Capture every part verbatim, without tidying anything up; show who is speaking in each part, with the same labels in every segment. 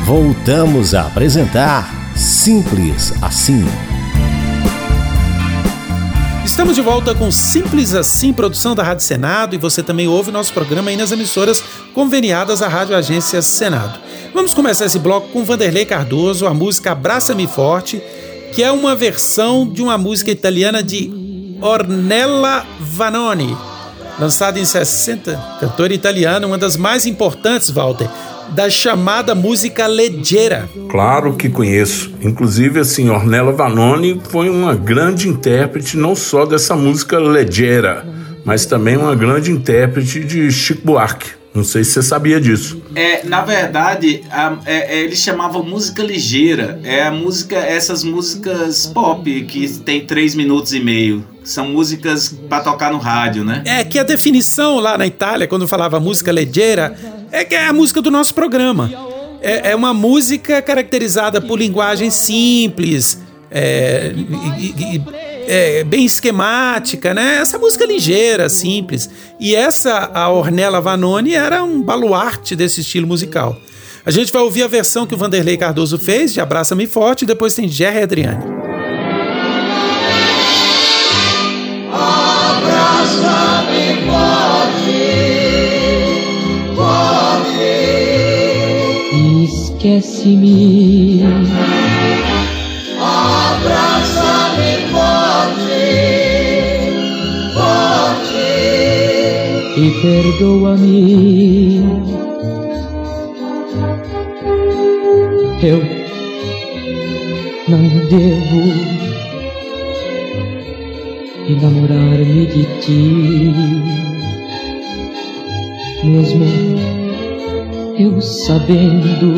Speaker 1: Voltamos a apresentar Simples Assim.
Speaker 2: Estamos de volta com Simples Assim, produção da Rádio Senado, e você também ouve nosso programa aí nas emissoras conveniadas à Rádio Agência Senado. Vamos começar esse bloco com Vanderlei Cardoso, a música Abraça-me Forte, que é uma versão de uma música italiana de Ornella Vanoni, lançada em sessenta, cantora italiana, uma das mais importantes, Walter, da chamada música leggera.
Speaker 3: Claro que conheço. Inclusive, assim, Ornella Vanoni foi uma grande intérprete não só dessa música leggera, mas também uma grande intérprete de Chico Buarque. Não sei se você sabia disso.
Speaker 4: É, na verdade, a, é, é, eles chamavam música ligeira. É a música, essas músicas pop que tem três minutos e meio. São músicas para tocar no rádio, né?
Speaker 2: É que a definição lá na Itália, quando falava música leggera, é que é a música do nosso programa. É, é uma música caracterizada por linguagem simples, é, e, e, é, bem esquemática, né? Essa música ligeira, simples. E essa, a Ornella Vanoni, era um baluarte desse estilo musical. A gente vai ouvir a versão que o Vanderlei Cardoso fez, de Abraça-me Forte, e depois tem Gerry Adriani.
Speaker 5: Abraça-me forte, forte, esquece-me. Abraça-me forte, forte, e perdoa-me. Eu não devo enamorar-me de ti, mesmo eu sabendo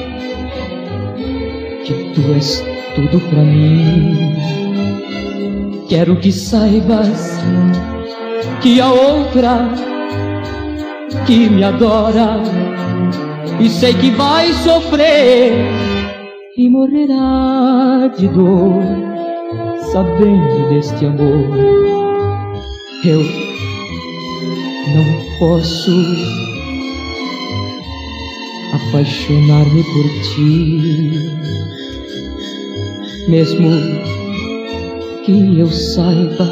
Speaker 5: que tu és tudo pra mim. Quero que saibas que a outra que me adora, e sei que vai sofrer e morrerá de dor sabendo deste amor. Eu não posso apaixonar-me por ti, mesmo que eu saiba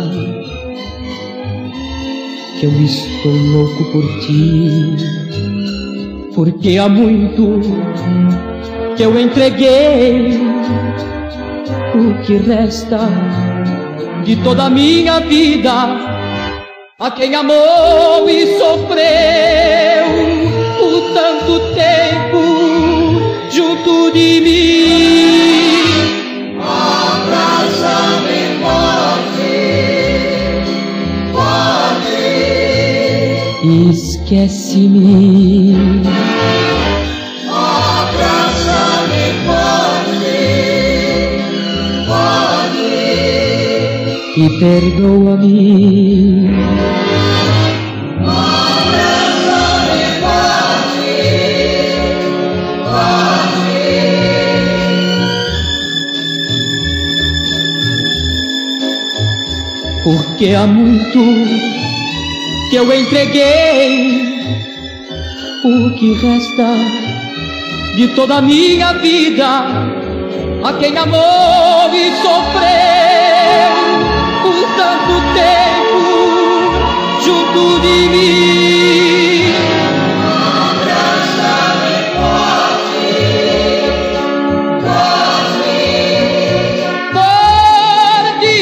Speaker 5: que eu estou louco por ti, porque há muito que eu entreguei o que resta de toda a minha vida a quem amou e sofreu por tanto tempo junto de mim. Abraça-me forte, forte, esquece-me. E perdoa-me. Abraça-me forte, forte, porque há muito que eu entreguei o que resta de toda a minha vida a quem amou e sofreu por tanto tempo junto de mim. Abraça-me forte, forte, forte,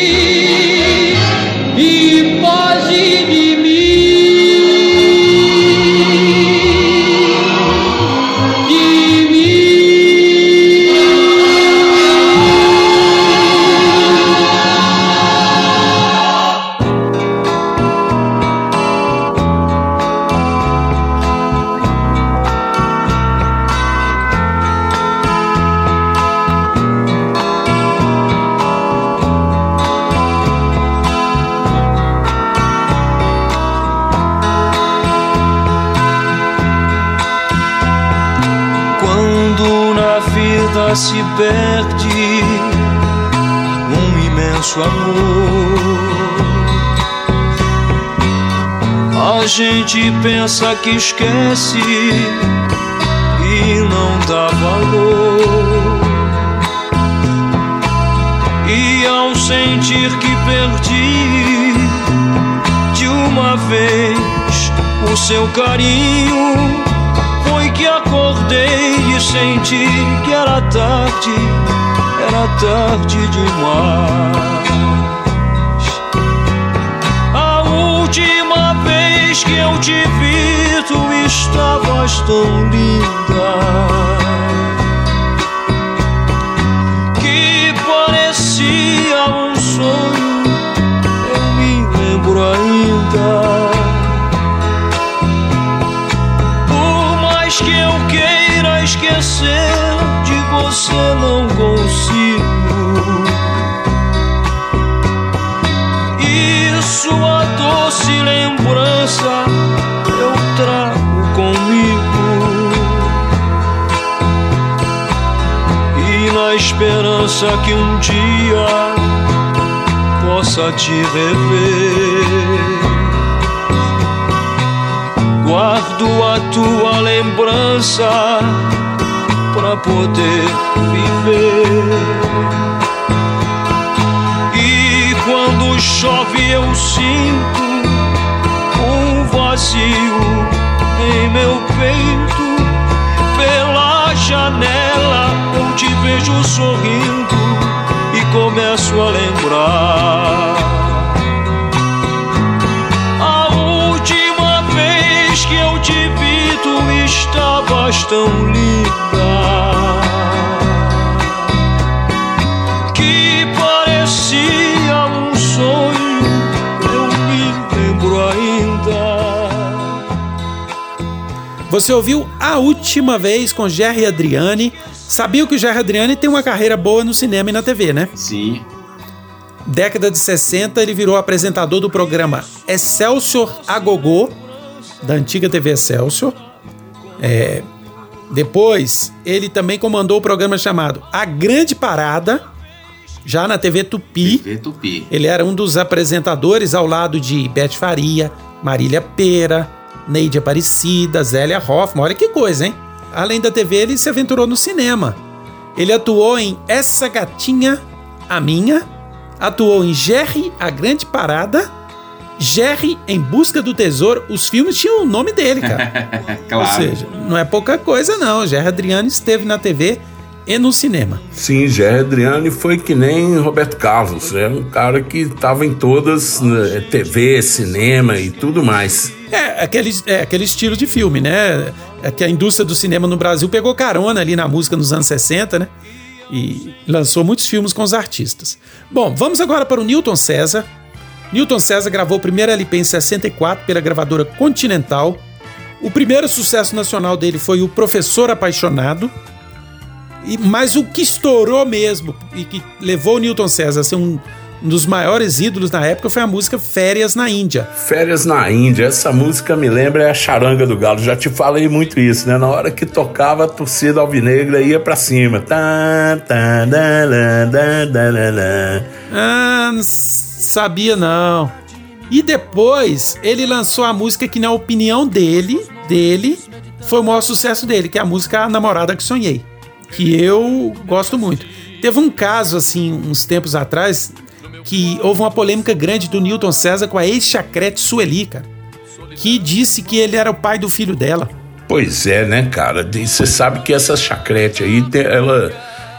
Speaker 5: e foge de mim, de
Speaker 6: se perde um imenso amor. A gente pensa que esquece e não dá valor. amor. E ao sentir que perdi de uma vez o seu carinho, foi que acordei e senti que era tarde, era tarde demais. A última vez que eu te vi, tu estavas tão linda que parecia um sonho, eu me lembro ainda. Por mais que eu queira esquecer, de você não consigo. E sua doce lembrança eu trago comigo. E na esperança que um dia possa te rever, guardo a tua lembrança pra poder viver. E quando chove eu sinto um vazio em meu peito. Pela janela eu te vejo sorrindo e começo a lembrar a última vez que eu te vi, tu estavas tão linda que parecia um sonho, eu me lembro ainda.
Speaker 2: Você ouviu A Última Vez com Gerry Adriani. Sabia que o Gerry Adriani tem uma carreira boa no cinema e na T V, né?
Speaker 4: Sim.
Speaker 2: Década de sessenta, ele virou apresentador do programa Excelsior a Gogô, da antiga T V Excelsior. É, depois, ele também comandou o programa chamado A Grande Parada, já na T V Tupi.
Speaker 4: T V Tupi.
Speaker 2: Ele era um dos apresentadores ao lado de Beth Faria, Marília Pera, Neide Aparecida, Zélia Hoffmann. Olha que coisa, hein? Além da T V, ele se aventurou no cinema. Ele atuou em Essa Gatinha, a Minha, atuou em Gerry, A Grande Parada, Gerry, Em Busca do Tesouro. Os filmes tinham o nome dele, cara.
Speaker 4: Claro.
Speaker 2: Ou seja, não é pouca coisa não. Gerry Adriani esteve na T V e no cinema.
Speaker 3: Sim, Gerry Adriani foi que nem Roberto Carlos. É um cara que estava em todas, né, T V, cinema e tudo mais.
Speaker 2: É aquele, é aquele estilo de filme, né? É que a indústria do cinema no Brasil pegou carona ali na música nos anos sessenta, né? E lançou muitos filmes com os artistas. Bom, vamos agora para o Newton César. Newton César gravou o primeiro L P em sessenta e quatro pela gravadora Continental. O primeiro sucesso nacional dele foi O Professor Apaixonado. E, mas o que estourou mesmo e que levou o Newton César a ser um, um dos maiores ídolos na época foi a música Férias na Índia.
Speaker 3: Férias na Índia, essa música me lembra é a Charanga do Galo. Já te falei muito isso, né? Na hora que tocava, a torcida alvinegra ia pra cima. Tá, tá, da, da, da, da, da.
Speaker 2: Ah, não sabia não. E depois ele lançou a música que, na opinião dele, dele, foi o maior sucesso dele, que é a música A Namorada que Sonhei, que eu gosto muito. Teve um caso, assim, uns tempos atrás, que houve uma polêmica grande do Newton César com a ex-chacrete Sueli, cara, que disse que ele era o pai do filho dela.
Speaker 3: Pois é, né, cara? Você sabe que essa chacrete aí, ela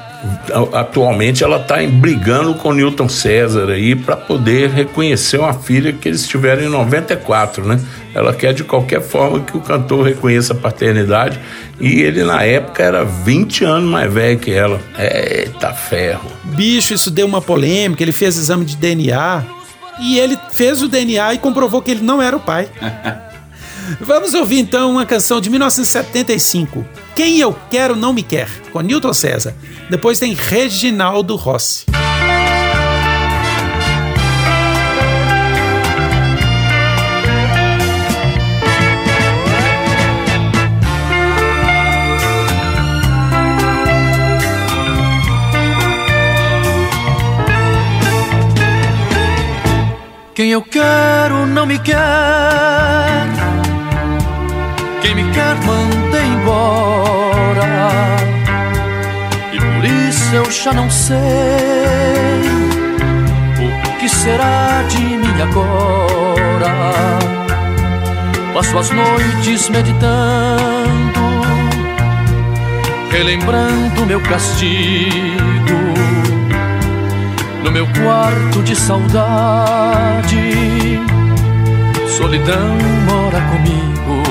Speaker 3: atualmente ela tá brigando com o Newton César aí para poder reconhecer uma filha que eles tiveram em noventa e quatro, né? Ela quer de qualquer forma que o cantor reconheça a paternidade, e ele na época era vinte anos mais velho que ela. Eita ferro.
Speaker 2: Bicho, isso deu uma polêmica, ele fez exame de D N A e ele fez o D N A e comprovou que ele não era o pai. Vamos ouvir então uma canção de mil novecentos e setenta e cinco, Quem Eu Quero Não Me Quer, com Newton César. Depois tem Reginaldo Rossi.
Speaker 6: Quem eu quero não me quer, quem me quer manda embora. já não sei o que será de mim agora. Passo as noites meditando, relembrando meu castigo. No meu quarto de saudade, solidão mora comigo.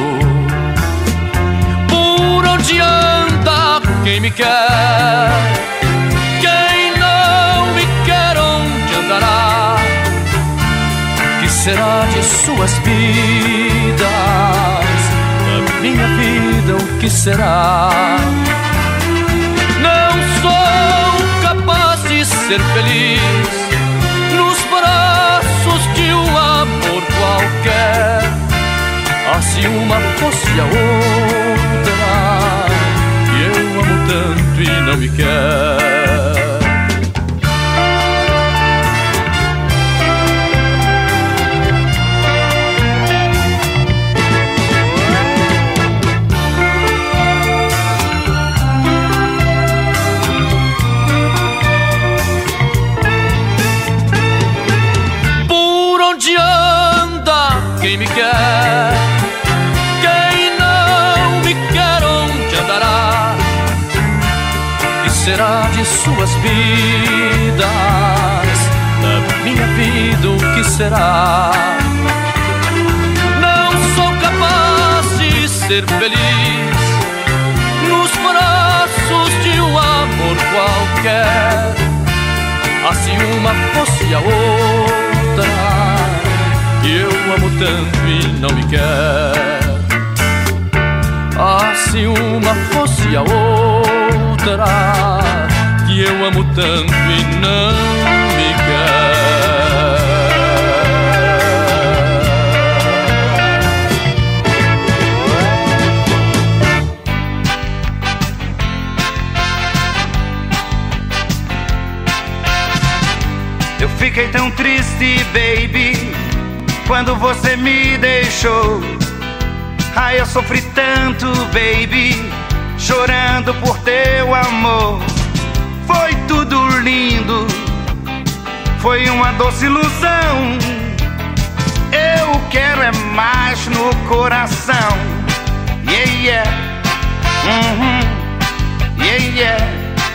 Speaker 6: Por onde anda quem me quer? Quem não me quer, onde andará? Que será de suas vidas? Da minha vida, o que será? Não sou capaz de ser feliz nos braços de um amor qualquer. Ah, se uma fosse a outra, que eu amo tanto e não me quer. Quem me quer, quem não me quer, onde andará? Que será de suas vidas? Da minha vida, o que será? Não sou capaz de ser feliz nos braços de um amor qualquer. Ah, se uma fosse a outra, que eu amo tanto e não me quer. Ah, se uma fosse a outra, que eu amo tanto e não me quer.
Speaker 7: Eu fiquei tão triste, baby, quando você me deixou. Ai, eu sofri tanto, baby, chorando por teu amor. Foi tudo lindo, foi uma doce ilusão. Eu quero é mais no coração. Yeah, yeah, uhum. Yeah, yeah.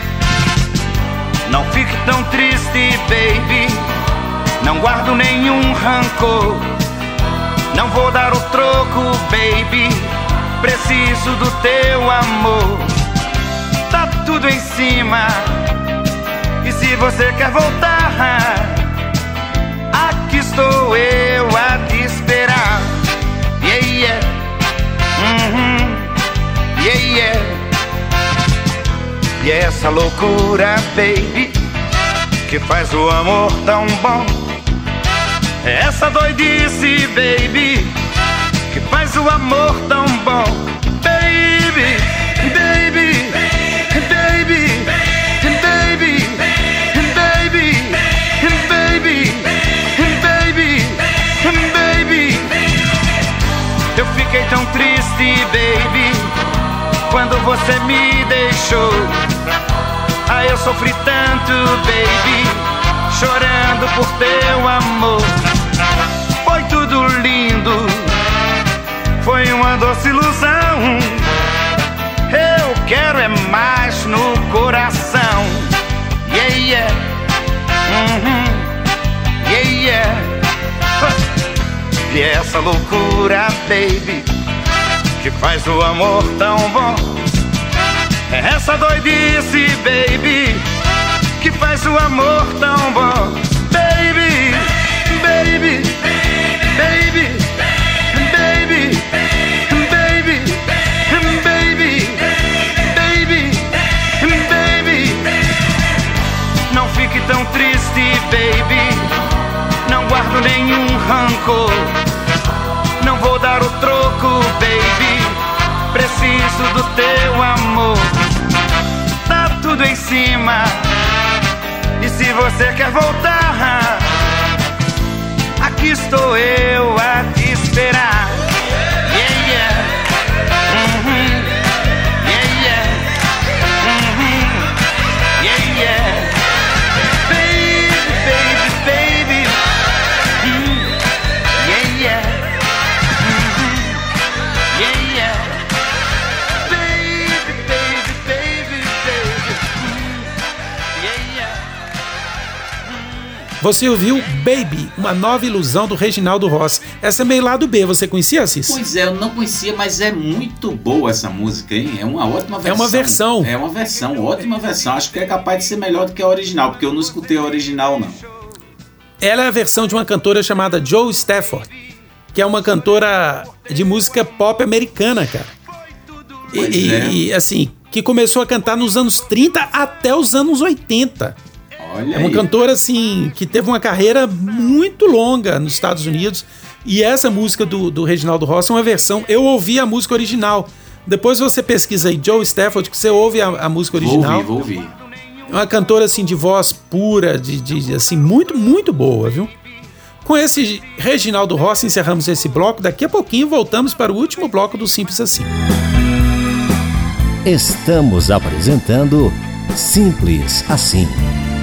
Speaker 7: Não fique tão triste, baby, não guardo nenhum rancor. Não vou dar o troco, baby, preciso do teu amor. Tá tudo em cima, e se você quer voltar, aqui estou eu a te esperar. Yeah, yeah, uhum. Yeah, yeah. E essa loucura, baby, que faz o amor tão bom. Essa doidice, baby, que faz o amor tão bom. Baby, baby, baby, baby, baby, baby, baby, baby. Eu fiquei tão triste, baby, quando você me deixou. Ah, eu sofri tanto, baby, chorando por teu amor. Foi tudo lindo, foi uma doce ilusão. Eu quero é mais no coração. Yeah, yeah, uhum. Yeah, yeah. E essa loucura, baby, que faz o amor tão bom. Essa doidice, baby, que faz o amor tão bom. Baby, baby, baby, baby, baby, baby, baby, baby. Não fique tão triste, baby, não guardo nenhum rancor. Não vou dar o troco, baby, preciso do teu amor. Tá tudo em cima, e se você quer voltar, aqui estou eu a te esperar. Yeah, yeah, uhum. Yeah, yeah, uhum. Yeah, yeah.
Speaker 2: Você ouviu Baby, uma nova ilusão do Reginaldo Rossi. Essa é meio lado B, você conhecia, Assis?
Speaker 4: Pois é, eu não conhecia, mas é muito boa essa música, hein? É uma ótima versão.
Speaker 2: É uma versão.
Speaker 4: É uma versão, ótima versão. Acho que é capaz de ser melhor do que a original, porque eu não escutei a original, não.
Speaker 2: Ela é a versão de uma cantora chamada Jo Stafford, que é uma cantora de música pop americana, cara.
Speaker 4: Pois
Speaker 2: e,
Speaker 4: é.
Speaker 2: e, assim, que começou a cantar nos anos trinta até os anos oitenta.
Speaker 4: Olha
Speaker 2: É uma
Speaker 4: aí.
Speaker 2: cantora, assim, que teve uma carreira muito longa nos Estados Unidos. E essa música do, do Reginaldo Rossi é uma versão... Eu ouvi a música original. Depois você pesquisa aí Jo Stafford, que você ouve a, a música original.
Speaker 4: Vou ouvir, vou ouvir.
Speaker 2: É uma cantora, assim, de voz pura, de, de, assim, muito, muito boa, viu? Com esse Reginaldo Rossi encerramos esse bloco. Daqui a pouquinho voltamos para o último bloco do Simples Assim.
Speaker 1: Estamos apresentando Simples Assim.